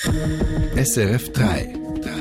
SRF 3.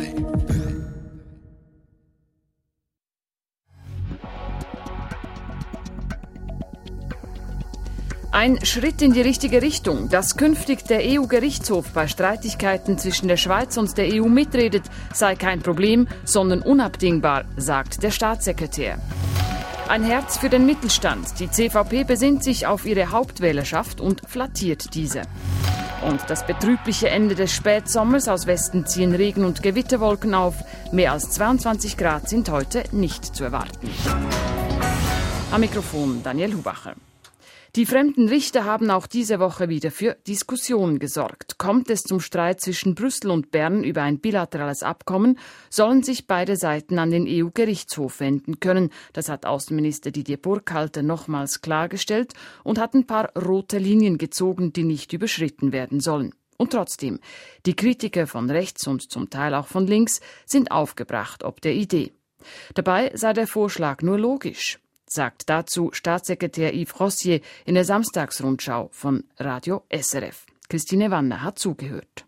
Ein Schritt in die richtige Richtung, dass künftig der EU-Gerichtshof bei Streitigkeiten zwischen der Schweiz und der EU mitredet, sei kein Problem, sondern unabdingbar, sagt der Staatssekretär. Ein Herz für den Mittelstand. Die CVP besinnt sich auf ihre Hauptwählerschaft und flattiert diese. Und das betrübliche Ende des Spätsommers. Aus Westen ziehen Regen- und Gewitterwolken auf. Mehr als 22 Grad sind heute nicht zu erwarten. Am Mikrofon Daniel Hubacher. Die fremden Richter haben auch diese Woche wieder für Diskussionen gesorgt. Kommt es zum Streit zwischen Brüssel und Bern über ein bilaterales Abkommen, sollen sich beide Seiten an den EU-Gerichtshof wenden können. Das hat Außenminister Didier Burkhalter nochmals klargestellt und hat ein paar rote Linien gezogen, die nicht überschritten werden sollen. Und trotzdem, die Kritiker von rechts und zum Teil auch von links sind aufgebracht ob der Idee. Dabei sei der Vorschlag nur logisch, sagt dazu Staatssekretär Yves Rossier in der Samstagsrundschau von Radio SRF. Christine Wanner hat zugehört.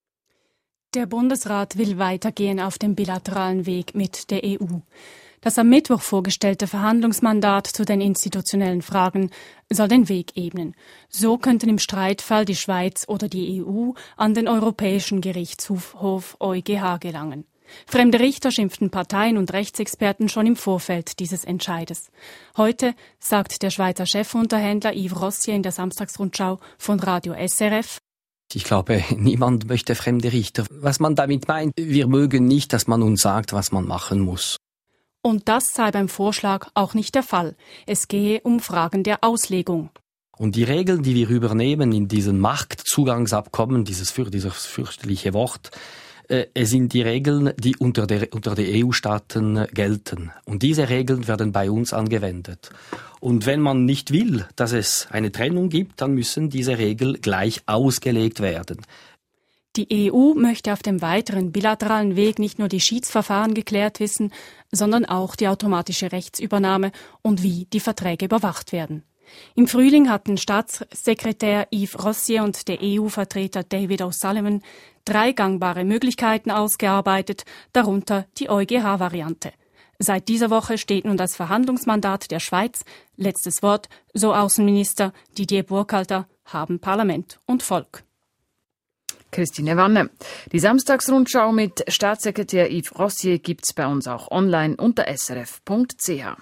Der Bundesrat will weitergehen auf dem bilateralen Weg mit der EU. Das am Mittwoch vorgestellte Verhandlungsmandat zu den institutionellen Fragen soll den Weg ebnen. So könnten im Streitfall die Schweiz oder die EU an den Europäischen Gerichtshof EuGH gelangen. Fremde Richter schimpften Parteien und Rechtsexperten schon im Vorfeld dieses Entscheides. Heute sagt der Schweizer Chefunterhändler Yves Rossier in der Samstagsrundschau von Radio SRF: Ich glaube, niemand möchte fremde Richter. Was man damit meint, wir mögen nicht, dass man uns sagt, was man machen muss. Und das sei beim Vorschlag auch nicht der Fall. Es gehe um Fragen der Auslegung. Und die Regeln, die wir übernehmen in diesem Marktzugangsabkommen, dieses fürchterliche Wort, es sind die Regeln, die unter den EU-Staaten gelten. Und diese Regeln werden bei uns angewendet. Und wenn man nicht will, dass es eine Trennung gibt, dann müssen diese Regeln gleich ausgelegt werden. Die EU möchte auf dem weiteren bilateralen Weg nicht nur die Schiedsverfahren geklärt wissen, sondern auch die automatische Rechtsübernahme und wie die Verträge überwacht werden. Im Frühling hatten Staatssekretär Yves Rossier und der EU-Vertreter David O'Sullivan 3 gangbare Möglichkeiten ausgearbeitet, darunter die EuGH-Variante. Seit dieser Woche steht nun das Verhandlungsmandat der Schweiz. Letztes Wort, so Außenminister Didier Burkhalter, haben Parlament und Volk. Christine Wanne. Die Samstagsrundschau mit Staatssekretär Yves Rossier gibt's bei uns auch online unter srf.ch.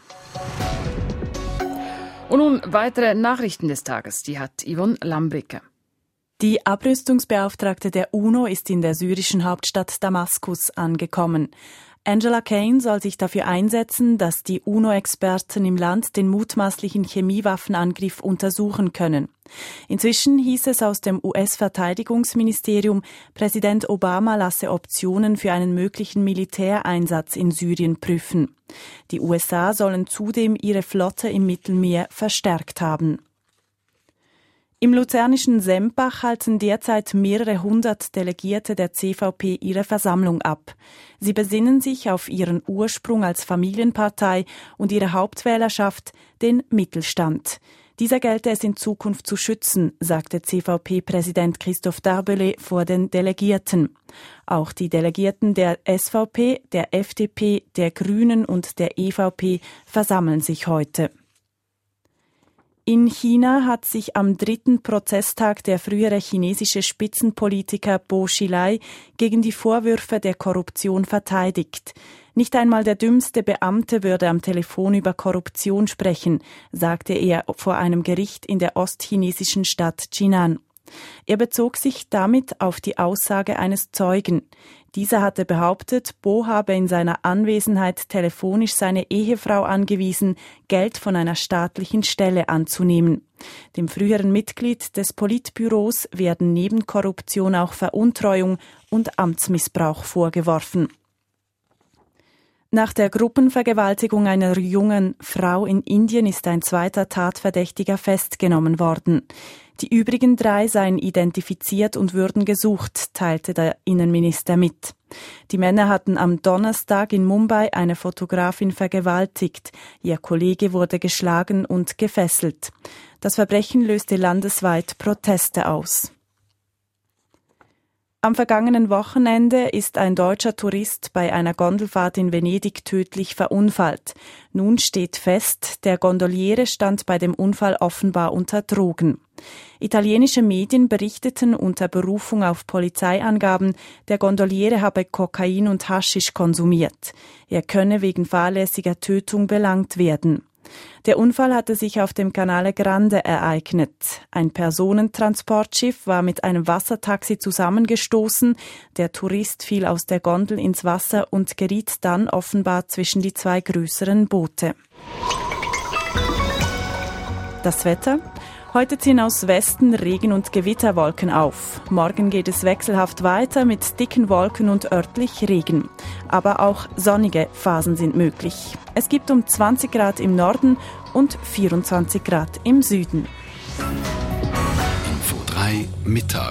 Und nun weitere Nachrichten des Tages. Die hat Yvonne Lambricke. Die Abrüstungsbeauftragte der UNO ist in der syrischen Hauptstadt Damaskus angekommen. Angela Kane soll sich dafür einsetzen, dass die UNO-Experten im Land den mutmaßlichen Chemiewaffenangriff untersuchen können. Inzwischen hieß es aus dem US-Verteidigungsministerium, Präsident Obama lasse Optionen für einen möglichen Militäreinsatz in Syrien prüfen. Die USA sollen zudem ihre Flotte im Mittelmeer verstärkt haben. Im luzernischen Sempach halten derzeit mehrere hundert Delegierte der CVP ihre Versammlung ab. Sie besinnen sich auf ihren Ursprung als Familienpartei und ihre Hauptwählerschaft, den Mittelstand. Dieser gelte es in Zukunft zu schützen, sagte CVP-Präsident Christoph Darbelé vor den Delegierten. Auch die Delegierten der SVP, der FDP, der Grünen und der EVP versammeln sich heute. In China hat sich am 3. Prozesstag der frühere chinesische Spitzenpolitiker Bo Xilai gegen die Vorwürfe der Korruption verteidigt. Nicht einmal der dümmste Beamte würde am Telefon über Korruption sprechen, sagte er vor einem Gericht in der ostchinesischen Stadt Jinan. Er bezog sich damit auf die Aussage eines Zeugen. Dieser hatte behauptet, Bo habe in seiner Anwesenheit telefonisch seine Ehefrau angewiesen, Geld von einer staatlichen Stelle anzunehmen. Dem früheren Mitglied des Politbüros werden neben Korruption auch Veruntreuung und Amtsmissbrauch vorgeworfen. Nach der Gruppenvergewaltigung einer jungen Frau in Indien ist ein zweiter Tatverdächtiger festgenommen worden. Die übrigen 3 seien identifiziert und würden gesucht, teilte der Innenminister mit. Die Männer hatten am Donnerstag in Mumbai eine Fotografin vergewaltigt. Ihr Kollege wurde geschlagen und gefesselt. Das Verbrechen löste landesweit Proteste aus. Am vergangenen Wochenende ist ein deutscher Tourist bei einer Gondelfahrt in Venedig tödlich verunfallt. Nun steht fest, der Gondoliere stand bei dem Unfall offenbar unter Drogen. Italienische Medien berichteten unter Berufung auf Polizeiangaben, der Gondoliere habe Kokain und Haschisch konsumiert. Er könne wegen fahrlässiger Tötung belangt werden. Der Unfall hatte sich auf dem Canale Grande ereignet. Ein Personentransportschiff war mit einem Wassertaxi zusammengestoßen. Der Tourist fiel aus der Gondel ins Wasser und geriet dann offenbar zwischen die zwei größeren Boote. Das Wetter? Heute ziehen aus Westen Regen- und Gewitterwolken auf. Morgen geht es wechselhaft weiter mit dicken Wolken und örtlich Regen. Aber auch sonnige Phasen sind möglich. Es gibt um 20 Grad im Norden und 24 Grad im Süden. Info 3 Mittag.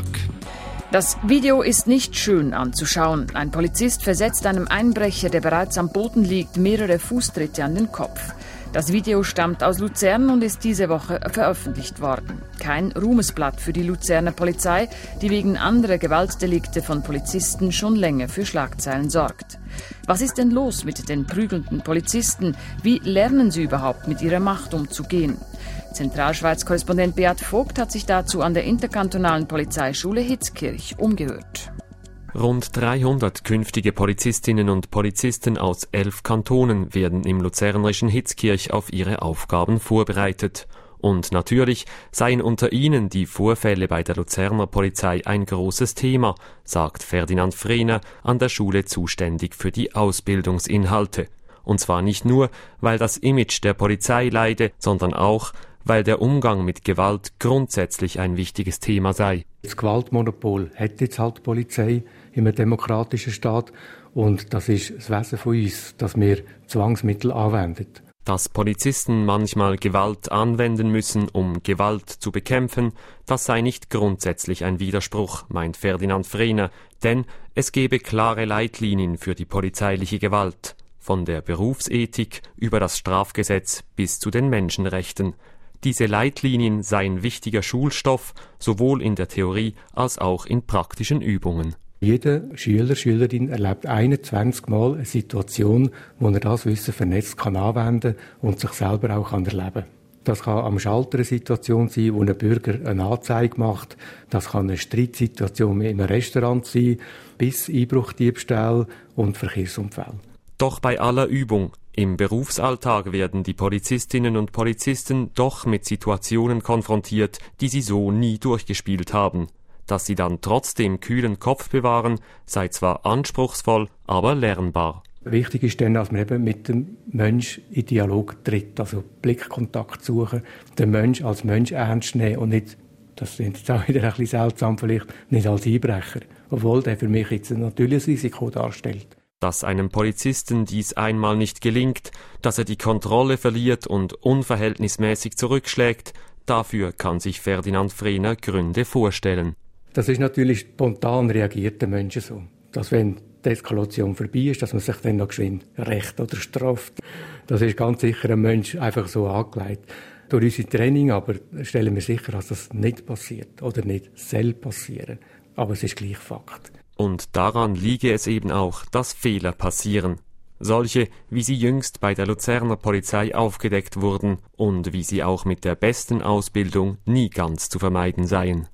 Das Video ist nicht schön anzuschauen. Ein Polizist versetzt einem Einbrecher, der bereits am Boden liegt, mehrere Fußtritte an den Kopf. Das Video stammt aus Luzern und ist diese Woche veröffentlicht worden. Kein Ruhmesblatt für die Luzerner Polizei, die wegen anderer Gewaltdelikte von Polizisten schon länger für Schlagzeilen sorgt. Was ist denn los mit den prügelnden Polizisten? Wie lernen sie überhaupt mit ihrer Macht umzugehen? Zentralschweiz-Korrespondent Beat Vogt hat sich dazu an der interkantonalen Polizeischule Hitzkirch umgehört. Rund 300 künftige Polizistinnen und Polizisten aus 11 Kantonen werden im luzernerischen Hitzkirch auf ihre Aufgaben vorbereitet. Und natürlich seien unter ihnen die Vorfälle bei der Luzerner Polizei ein großes Thema, sagt Ferdinand Frehner, an der Schule zuständig für die Ausbildungsinhalte. Und zwar nicht nur, weil das Image der Polizei leide, sondern auch, weil der Umgang mit Gewalt grundsätzlich ein wichtiges Thema sei. Das Gewaltmonopol hat jetzt halt die Polizei in einem demokratischen Staat und das ist das Wesen von uns, dass wir Zwangsmittel anwenden. Dass Polizisten manchmal Gewalt anwenden müssen, um Gewalt zu bekämpfen, das sei nicht grundsätzlich ein Widerspruch, meint Ferdinand Frehner, denn es gebe klare Leitlinien für die polizeiliche Gewalt, von der Berufsethik über das Strafgesetz bis zu den Menschenrechten. Diese Leitlinien seien wichtiger Schulstoff, sowohl in der Theorie als auch in praktischen Übungen. Jeder Schüler, Schülerin erlebt 21 Mal eine Situation, wo er das Wissen vernetzt kann anwenden und sich selber auch erleben kann. Das kann am Schalter eine Situation sein, wo ein Bürger eine Anzeige macht. Das kann eine Streitsituation in einem Restaurant sein, bis Einbruch, Diebstahl und Verkehrsunfälle. Doch bei aller Übung im Berufsalltag werden die Polizistinnen und Polizisten doch mit Situationen konfrontiert, die sie so nie durchgespielt haben. Dass sie dann trotzdem kühlen Kopf bewahren, sei zwar anspruchsvoll, aber lernbar. Wichtig ist dann, dass man eben mit dem Mensch in Dialog tritt, also Blickkontakt suchen, den Mensch als Mensch ernst nehmen und nicht, das ist jetzt auch wieder ein bisschen seltsam vielleicht, nicht als Einbrecher, obwohl der für mich jetzt ein natürliches Risiko darstellt. Dass einem Polizisten dies einmal nicht gelingt, dass er die Kontrolle verliert und unverhältnismäßig zurückschlägt, dafür kann sich Ferdinand Frehner Gründe vorstellen. Das ist natürlich spontan reagiert der Menschen so. Dass wenn die Eskalation vorbei ist, dass man sich dann noch geschwind rächt oder straft. Das ist ganz sicher ein Mensch einfach so angelegt. Durch unser Training aber stellen wir sicher, dass das nicht passiert oder nicht soll passieren. Aber es ist gleich Fakt. Und daran liege es eben auch, dass Fehler passieren. Solche, wie sie jüngst bei der Luzerner Polizei aufgedeckt wurden und wie sie auch mit der besten Ausbildung nie ganz zu vermeiden seien.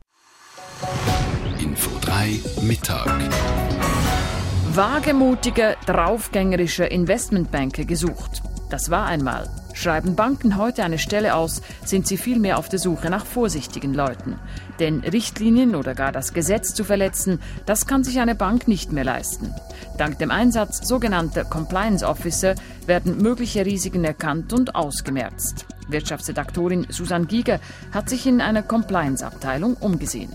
Info 3 Mittag. Wagemutige, draufgängerische Investmentbanker gesucht. Das war einmal. Schreiben Banken heute eine Stelle aus, sind sie vielmehr auf der Suche nach vorsichtigen Leuten. Denn Richtlinien oder gar das Gesetz zu verletzen, das kann sich eine Bank nicht mehr leisten. Dank dem Einsatz sogenannter Compliance Officer werden mögliche Risiken erkannt und ausgemerzt. Wirtschaftsredaktorin Susanne Giger hat sich in einer Compliance-Abteilung umgesehen.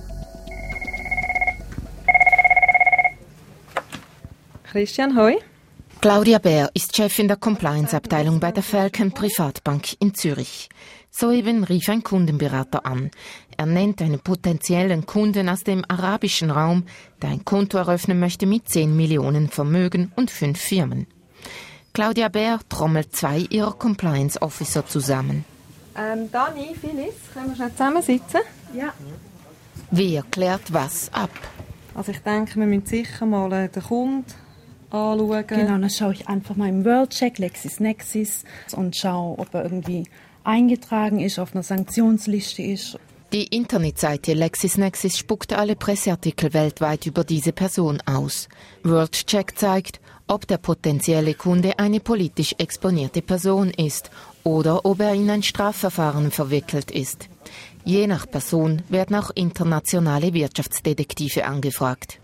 Christian, hoi. Claudia Bär ist Chefin der Compliance-Abteilung bei der Falcon Privatbank in Zürich. Soeben rief ein Kundenberater an. Er nennt einen potenziellen Kunden aus dem arabischen Raum, der ein Konto eröffnen möchte mit 10 Millionen Vermögen und 5 Firmen. Claudia Bär trommelt 2 ihrer Compliance-Officer zusammen. Dani, Phyllis, können wir schnell zusammensitzen? Ja. Wer klärt was ab? Also ich denke, wir müssen sicher mal den Kunden anschauen. Genau, dann schaue ich einfach mal im World-Check, LexisNexis, und schaue, ob er irgendwie eingetragen ist, auf einer Sanktionsliste ist. Die Internetseite LexisNexis spuckt alle Presseartikel weltweit über diese Person aus. WorldCheck zeigt, ob der potenzielle Kunde eine politisch exponierte Person ist oder ob er in ein Strafverfahren verwickelt ist. Je nach Person werden auch internationale Wirtschaftsdetektive angefragt.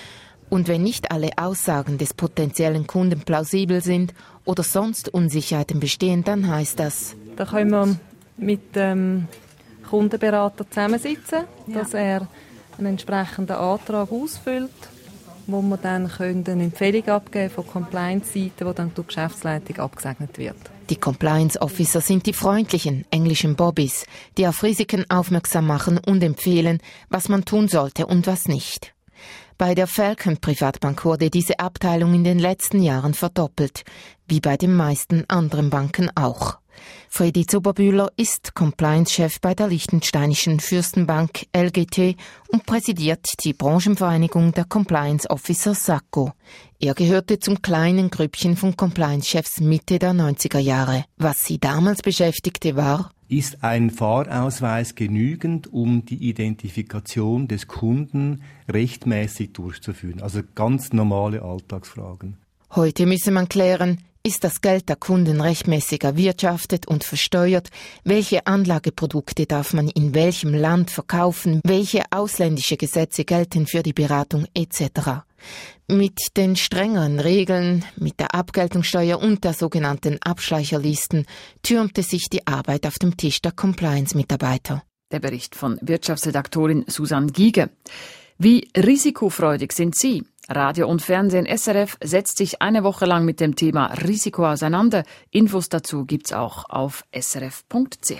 Und wenn nicht alle Aussagen des potenziellen Kunden plausibel sind oder sonst Unsicherheiten bestehen, dann heißt das: Da können wir mit dem Kundenberater zusammensitzen, dass er einen entsprechenden Antrag ausfüllt, wo wir dann eine Empfehlung abgeben von Compliance-Seite, die dann durch die Geschäftsleitung abgesegnet wird. Die Compliance Officer sind die freundlichen englischen Bobbys, die auf Risiken aufmerksam machen und empfehlen, was man tun sollte und was nicht. Bei der Falcon Privatbank wurde diese Abteilung in den letzten Jahren verdoppelt, wie bei den meisten anderen Banken auch. Fredi Zuberbühler ist Compliance-Chef bei der liechtensteinischen Fürstenbank LGT und präsidiert die Branchenvereinigung der Compliance Officer SACO. Er gehörte zum kleinen Grüppchen von Compliance-Chefs Mitte der 90er Jahre. Was sie damals beschäftigte war: Ist ein Fahrausweis genügend, um die Identifikation des Kunden rechtmäßig durchzuführen? Also ganz normale Alltagsfragen. Heute müsse man klären: Ist das Geld der Kunden rechtmäßig erwirtschaftet und versteuert? Welche Anlageprodukte darf man in welchem Land verkaufen? Welche ausländische Gesetze gelten für die Beratung etc.? Mit den strengeren Regeln, mit der Abgeltungssteuer und der sogenannten Abschleicherlisten türmte sich die Arbeit auf dem Tisch der Compliance-Mitarbeiter. Der Bericht von Wirtschaftsredaktorin Susanne Giege. Wie risikofreudig sind Sie? Radio und Fernsehen SRF setzt sich eine Woche lang mit dem Thema Risiko auseinander. Infos dazu gibt's auch auf srf.ch.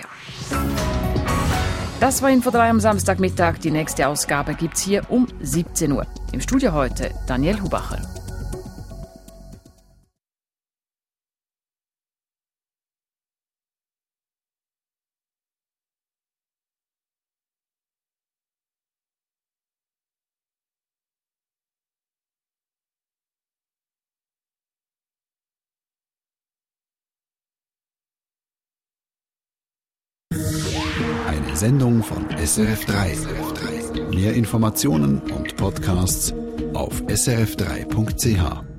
Das war Info 3 am Samstagmittag. Die nächste Ausgabe gibt's hier um 17 Uhr. Im Studio heute Daniel Hubacher. Eine Sendung von SRF3. Mehr Informationen und Podcasts auf srf3.ch.